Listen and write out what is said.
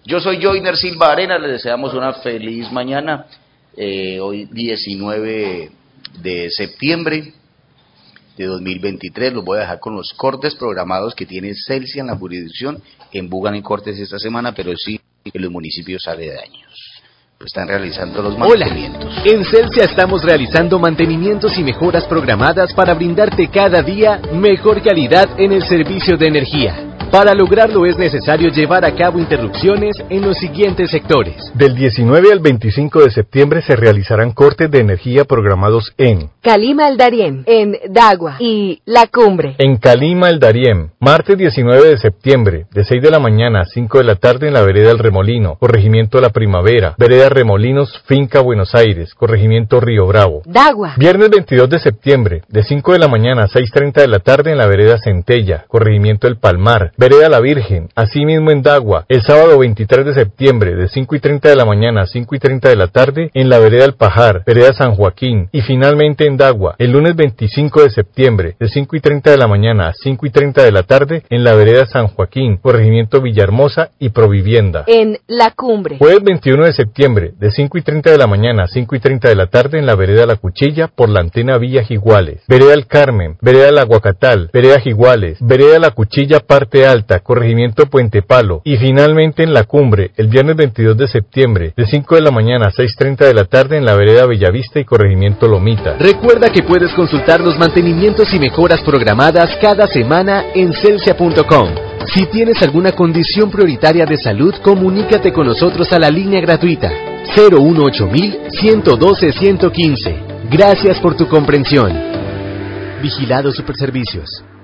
Yo soy Joyner Silva Arena, les deseamos una feliz mañana, hoy 19 de septiembre de 2023, los voy a dejar con los cortes programados que tiene Celsia en la jurisdicción, en Bugan y cortes esta semana, pero sí en los municipios aledaños. Están realizando los mantenimientos. Hola, en Celsia estamos realizando mantenimientos y mejoras programadas para brindarte cada día mejor calidad en el servicio de energía. Para lograrlo es necesario llevar a cabo interrupciones en los siguientes sectores. Del 19 al 25 de septiembre se realizarán cortes de energía programados en Calima El Darién, en Dagua y La Cumbre. En Calima El Darién, martes 19 de septiembre, de 6 de la mañana a 5 de la tarde en la vereda El Remolino, corregimiento La Primavera, vereda Remolinos, finca Buenos Aires, corregimiento Río Bravo. Dagua. Viernes 22 de septiembre, de 5 de la mañana a 6:30 de la tarde en la vereda Centella, corregimiento El Palmar, vereda La Virgen, asimismo en Dagua. El sábado 23 de septiembre, de 5:30 de la mañana a 5:30 de la tarde en la vereda El Pajar, vereda San Joaquín, y finalmente en Dagua. El lunes 25 de septiembre, de 5:30 de la mañana a 5:30 de la tarde en la vereda San Joaquín, corregimiento Villahermosa y Provivienda. En La Cumbre. Jueves 21 de septiembre, de 5:30 de la mañana a 5:30 de la tarde en la vereda La Cuchilla por la antena Villa Jiguales, vereda El Carmen, vereda La Aguacatal, vereda Jiguales, vereda La Cuchilla parte alta, corregimiento Puente Palo, y finalmente en La Cumbre, el viernes 22 de septiembre, de 5 de la mañana a 6:30 de la tarde en la vereda Bellavista y corregimiento Lomita. Recuerda que puedes consultar los mantenimientos y mejoras programadas cada semana en celsia.com. Si tienes alguna condición prioritaria de salud, comunícate con nosotros a la línea gratuita 018-112-115. Gracias por tu comprensión. Vigilado Superservicios.